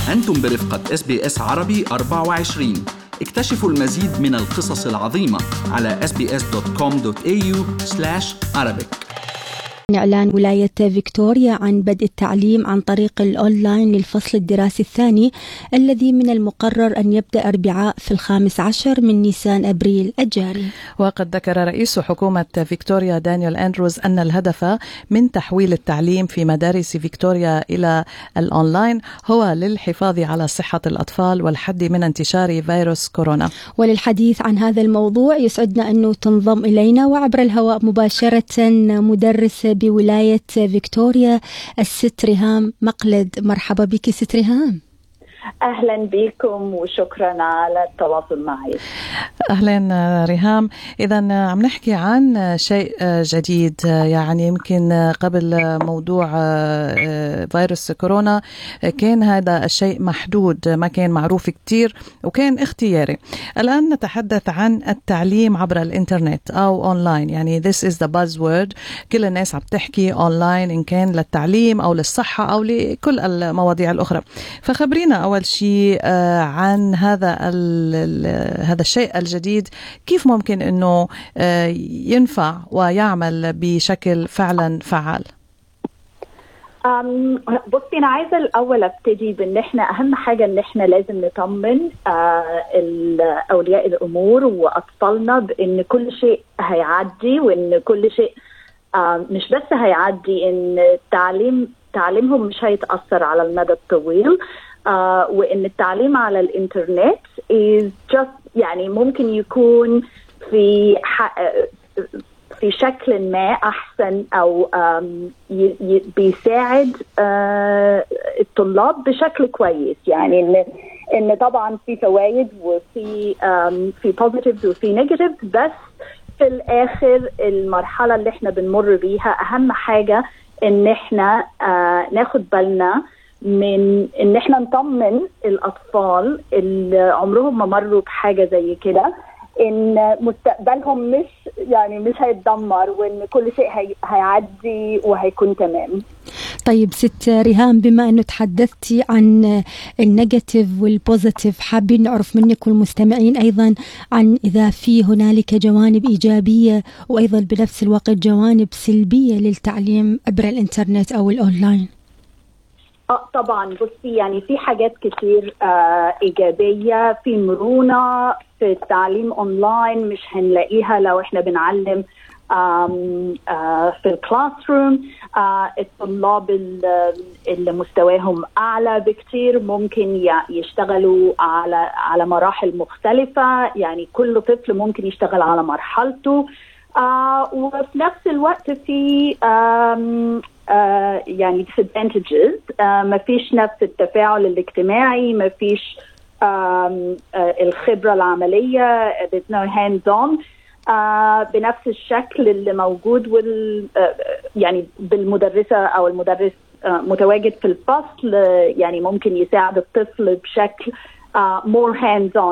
أنتم برفقة SBS عربي 24. اكتشفوا المزيد من القصص العظيمة على sbs.com.au/Arabic. إعلان ولاية فيكتوريا عن بدء التعليم عن طريق الأونلاين للفصل الدراسي الثاني الذي من المقرر أن يبدأ أربعاء في 15 من نيسان أبريل الجاري. وقد ذكر رئيس حكومة فيكتوريا دانيال أندروز أن الهدف من تحويل التعليم في مدارس فيكتوريا إلى الأونلاين هو للحفاظ على صحة الأطفال والحد من انتشار فيروس كورونا. وللحديث عن هذا الموضوع يسعدنا أنه تنضم إلينا وعبر الهواء مباشرة مدرس بولاية فيكتوريا الست ريهام مقلد. مرحبا بك ست ريهام. أهلا بكم وشكرا على التواصل معي. أهلا ريهام. إذن عم نحكي عن شيء جديد، يعني يمكن قبل موضوع فيروس كورونا كان هذا الشيء محدود، ما كان معروف كتير وكان اختياري. الآن نتحدث عن التعليم عبر الإنترنت أو أونلاين، يعني this is the buzzword. كل الناس عم تحكي أونلاين إن كان للتعليم أو للصحة أو لكل المواضيع الأخرى. فخبرينا أول شيء عن هذا الشيء الجديد، كيف ممكن أنه ينفع ويعمل بشكل فعلا فعال؟ بصي أنا عايزة الأول أبتدي بأن إحنا أهم حاجة أن إحنا لازم نطمن أولياء الأمور وأطفالنا بأن كل شيء هيعدي، وأن كل شيء مش بس هيعدي، أن تعليمهم مش هيتأثر على المدى الطويل، وإن التعليم على الإنترنت is just يعني ممكن يكون في شكل ما أحسن أو بيساعد الطلاب بشكل كويس. يعني إن طبعا في فوائد وفي positives وفي negatives، بس في الآخر المرحلة اللي احنا بنمر بيها أهم حاجة إن احنا ناخد بالنا من ان احنا نطمن الاطفال اللي عمرهم ما مروا بحاجه زي كده، ان مستقبلهم مش هيتدمر، وان كل شيء هيعدي وهيكون تمام. طيب ست ريهام، بما انه تحدثتي عن النيجاتيف والبوزيتيف، حابين نعرف منك والمستمعين ايضا عن اذا في هنالك جوانب ايجابيه وايضا بنفس الوقت جوانب سلبيه للتعليم عبر الانترنت او الاونلاين. طبعا بصي، يعني في حاجات كتير إيجابية، في مرونة في التعليم أونلاين مش هنلاقيها لو إحنا بنعلم في الكلاس روم. الطلاب اللي مستواهم أعلى بكتير ممكن يشتغلوا على مراحل مختلفة، يعني كل طفل ممكن يشتغل على مرحلته، وفي نفس الوقت في يعني disadvantages. ما فيش نفس التفاعل الاجتماعي، ما فيش الخبرة العملية، there's no hands on بنفس الشكل اللي موجود يعني بالمدرسة أو المدرس متواجد في الفصل، يعني ممكن يساعد الطفل بشكل more hands on.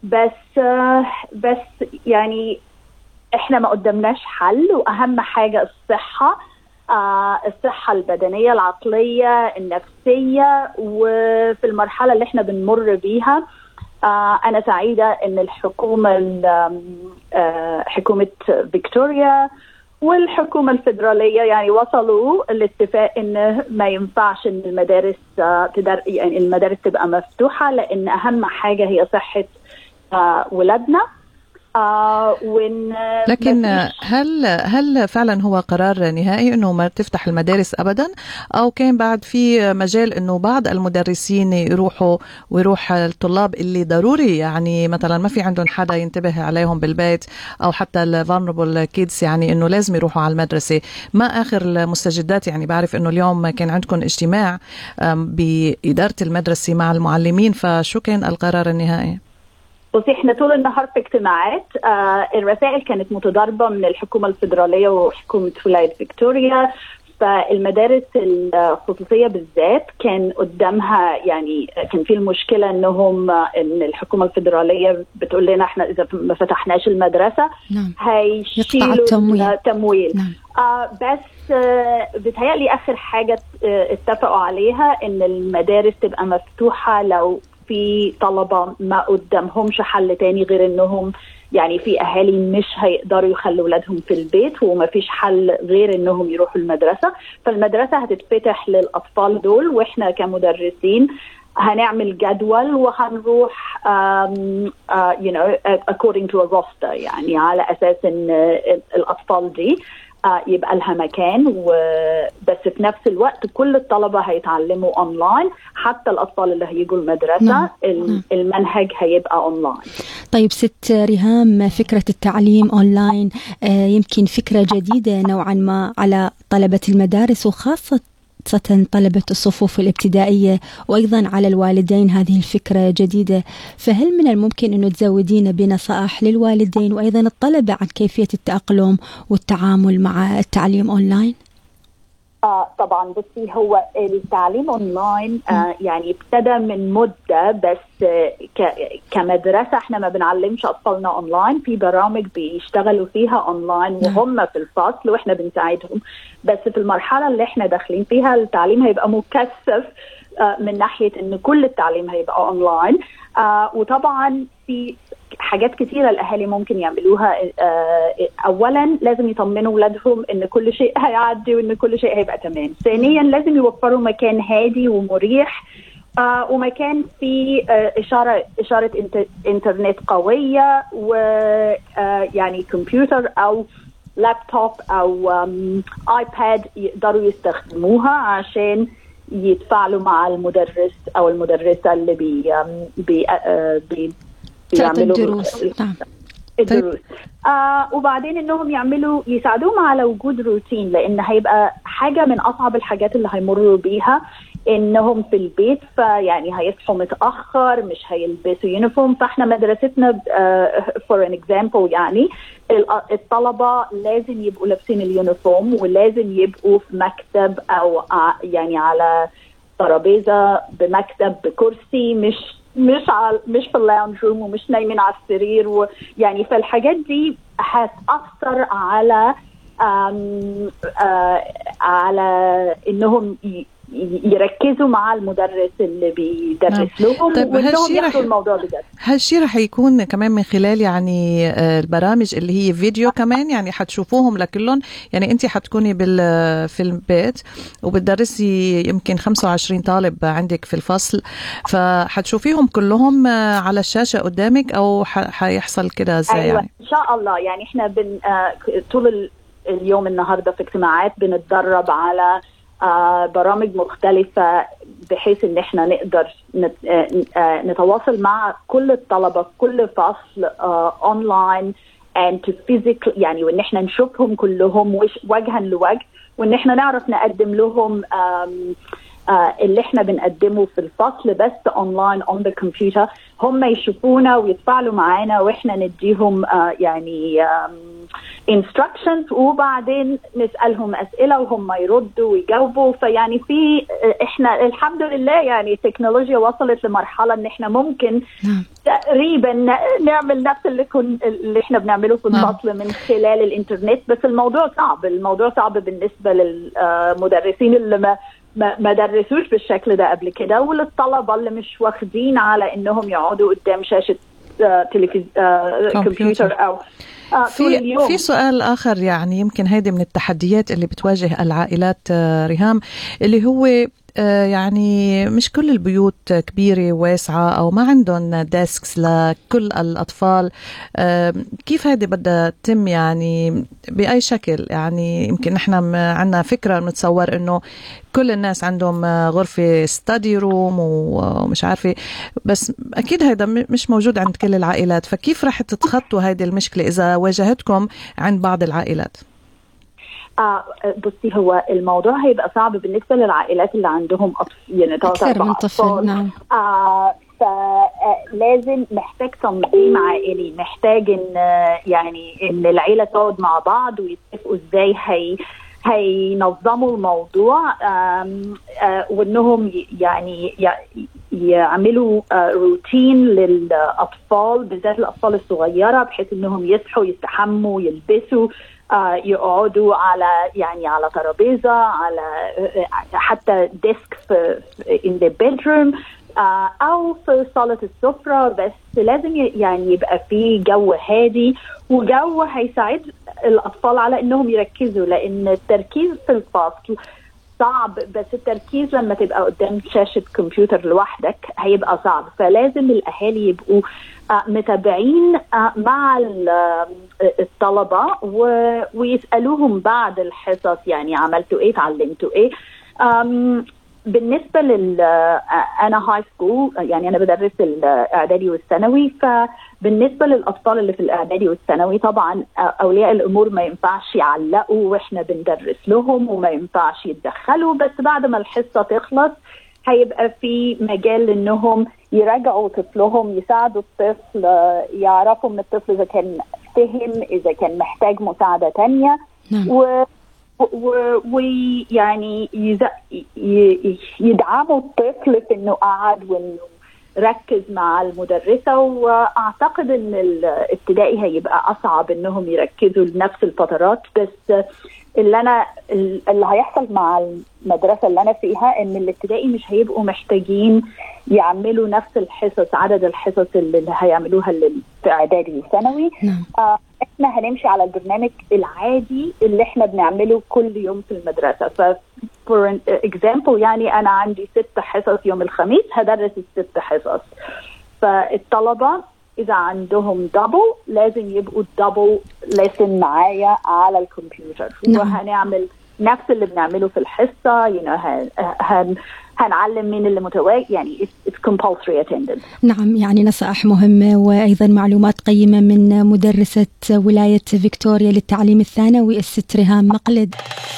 بس يعني احنا ما قدمناش حل، وأهم حاجة الصحة البدنية العقلية النفسية. وفي المرحلة اللي احنا بنمر بيها أنا سعيدة إن حكومة فيكتوريا والحكومة الفيدرالية يعني وصلوا الاتفاق إن ما ينفعش إن المدارس تبقى مفتوحة، لأن أهم حاجة هي صحة ولادنا. لكن هل فعلا هو قرار نهائي انه ما تفتح المدارس ابدا، او كان بعد في مجال انه بعض المدرسين ويروح الطلاب اللي ضروري يعني مثلا ما في عندهم حدا ينتبه عليهم بالبيت، او حتى الفولنربل كيدز يعني انه لازم يروحوا على المدرسة؟ ما اخر المستجدات؟ يعني بعرف انه اليوم كان عندكم اجتماع بإدارة المدرسة مع المعلمين، فشو كان القرار النهائي؟ بصي احنا طول النهار في اجتماعات. الرسائل كانت متضاربة من الحكومة الفيدرالية وحكومة ولاية فيكتوريا. فالمدارس الخصوصية بالذات كان قدامها يعني كان في المشكلة ان الحكومة الفيدرالية بتقول لنا احنا اذا ما فتحناش المدرسة هيشيلوا التمويل. بس بتهيألي اخر حاجة اتفقوا عليها ان المدارس تبقى مفتوحة لو في طلبة ما قدامهمش حل تاني غير انهم يعني في اهالي مش هيقدروا يخلوا اولادهم في البيت وما فيش حل غير انهم يروحوا المدرسة، فالمدرسة هتتفتح للاطفال دول، واحنا كمدرسين هنعمل جدول وهنروح according to a roster، يعني على اساس ان الاطفال دي يبقى لها مكان، وبس في نفس الوقت كل الطلبة هيتعلموا أونلاين، حتى الأطفال اللي هيجوا المدرسة المنهج هيبقى أونلاين. طيب ست ريهام، فكرة التعليم أونلاين يمكن فكرة جديدة نوعا ما على طلبة المدارس وخاصة طلبة الصفوف الابتدائية، وأيضا على الوالدين هذه الفكرة جديدة، فهل من الممكن أنه تزودين بنصائح للوالدين وأيضا الطلبة عن كيفية التأقلم والتعامل مع التعليم أونلاين؟ طبعا بصي، هو التعليم أونلاين يعني ابتدى من مدة، بس كمدرسة احنا ما بنعلمش أطفالنا أونلاين، في برامج بيشتغلوا فيها أونلاين وهم في الفصل واحنا بنساعدهم، بس في المرحلة اللي احنا داخلين فيها التعليم هيبقى مكثف من ناحية ان كل التعليم هيبقى أونلاين. وطبعا في حاجات كثيرة الأهالي ممكن يعملوها. أولا لازم يطمنوا أولادهم إن كل شيء هيعدي وإن كل شيء هيبقى تمام. ثانيا لازم يوفروا مكان هادي ومريح، ومكان فيه إشارة إنترنت قوية، ويعني كمبيوتر أو لابتوب أو آيباد يقدروا يستخدموها عشان يتفاعلوا مع المدرس أو المدرسة اللي بيعملوا الدروس. وبعدين انهم يساعدوهم على وجود روتين، لان هيبقى حاجة من اصعب الحاجات اللي هيمروا بيها انهم في البيت، فيعني هيصحوا متأخر، مش هيلبسوا يونيفورم. فاحنا مدرستنا for an example يعني الطلبة لازم يبقوا لابسين اليونيفورم، ولازم يبقوا في مكتب او يعني على ترابيزة بمكتب بكرسي، مش في اللاونج روم، ومش نايمين على السرير، ويعني فالحاجات دي هتأثر على انهم يركزوا مع المدرس اللي بيدرس لهم. طيب وانهم ياخدوا الموضوع بجد. هالشيء رح يكون كمان من خلال يعني البرامج اللي هي فيديو كمان، يعني حتشوفوهم لكلهم، يعني انت حتكوني في البيت وبتدرسي يمكن 25 طالب عندك في الفصل، فحتشوفيهم كلهم على الشاشة قدامك، او حيحصل كده ازاي؟ أيوة يعني ان شاء الله. يعني احنا طول اليوم النهاردة في اجتماعات بنتدرب على برامج مختلفة، بحيث ان احنا نقدر نتواصل مع كل الطلبة في كل فصل اونلاين and to physical، يعني وان احنا نشوفهم كلهم وجها لوجه، وان احنا نعرف نقدم لهم اللي احنا بنقدمه في الفصل بس اونلاين on the computer، هم يشوفونا ويتفاعلوا معانا واحنا نديهم يعني instructions، وبعدين نسألهم أسئلة وهم يردوا ويجاوبوا. فيعني في احنا الحمد لله يعني التكنولوجيا وصلت لمرحلة ان احنا ممكن تقريبا نعمل نفس اللي احنا بنعمله في الفصل من خلال الانترنت. بس الموضوع صعب بالنسبة للمدرسين اللي ما درسوش بالشكل ده قبل كده، وللطلبة اللي مش واخدين على انهم يقعدوا قدام شاشة كمبيوتر او في سؤال آخر، يعني يمكن هيدي من التحديات اللي بتواجه العائلات ريهام، اللي هو يعني مش كل البيوت كبيرة واسعة أو ما عندهم ديسكس لكل الأطفال. كيف هذه بدها تتم يعني بأي شكل؟ يعني يمكن نحن عنا فكرة نتصور إنه كل الناس عندهم غرفة ستادي روم ومش عارفة، بس أكيد هذا مش موجود عند كل العائلات. فكيف رح تتخطوا هذه المشكلة إذا واجهتكم عند بعض العائلات؟ بصي، هو الموضوع هيبقى صعب بالنسبة للعائلات اللي عندهم يعني أكثر من طفل. نعم. فلازم محتاج تنظيم عائلي، محتاج ان يعني ان العيلة تقعد مع بعض ويتفقوا ازاي هينظموا الموضوع وانهم يعني يعملوا روتين للاطفال، بالذات الاطفال الصغيره، بحيث انهم يصحوا يستحموا يلبسوا يقعدوا على ترابيزه، على حتى ديسك in the bedroom او في صاله السفره. بس لازم يعني يبقى في جو هادي وجو هيساعد الاطفال على انهم يركزوا، لان التركيز في الفصل صعب، بس التركيز لما تبقى قدام شاشة كمبيوتر لوحدك هيبقى صعب. فلازم الأهالي يبقوا متابعين مع الطلبة ويسألوهم بعد الحصص، يعني عملتوا ايه، تعلمتوا ايه. بالنسبة أنا هاي سكول، يعني أنا بدرس الإعدادي والثانوي، فبالنسبة للأطفال اللي في الإعدادي والثانوي طبعا أولياء الأمور ما ينفعش يعلقوا وإحنا بندرس لهم، وما ينفعش يتدخلوا. بس بعد ما الحصة تخلص هيبقى في مجال إنهم يراجعوا طفلهم، يساعدوا الطفل، يعرفوا من الطفل إذا كان فهم، إذا كان محتاج مساعدة تانية. ويعني يدعموا الطفل في انه قعد وانه ركز مع المدرسة. واعتقد ان الابتدائي هيبقى اصعب انهم يركزوا لنفس الفترات. بس اللي هيحصل مع المدرسة اللي انا فيها ان الابتدائي مش هيبقوا محتاجين يعملوا نفس الحصص، عدد الحصص اللي هيعملوها في اعدادي وثانوي. احنا هنمشي على البرنامج العادي اللي احنا بنعمله كل يوم في المدرسة. for example يعني انا عندي 6 حصص يوم الخميس، هدرس ال6 حصص. فالطلبة اذا عندهم دبل لازم يبقوا دبل ليسن معايا على الكمبيوتر. وهنعمل نفس اللي بنعمله في الحصة، هنعلم مين اللي متواجد، يعني it's compulsory attendance. نعم، يعني نصائح مهمة وأيضا معلومات قيمة من مدرسة ولاية فيكتوريا للتعليم الثانوي الست ريهام مقلد.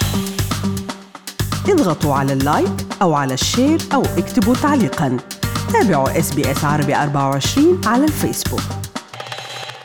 اضغطوا على اللايك أو على الشير أو اكتبوا تعليقا. تابعوا SBS عربي 24 على الفيسبوك.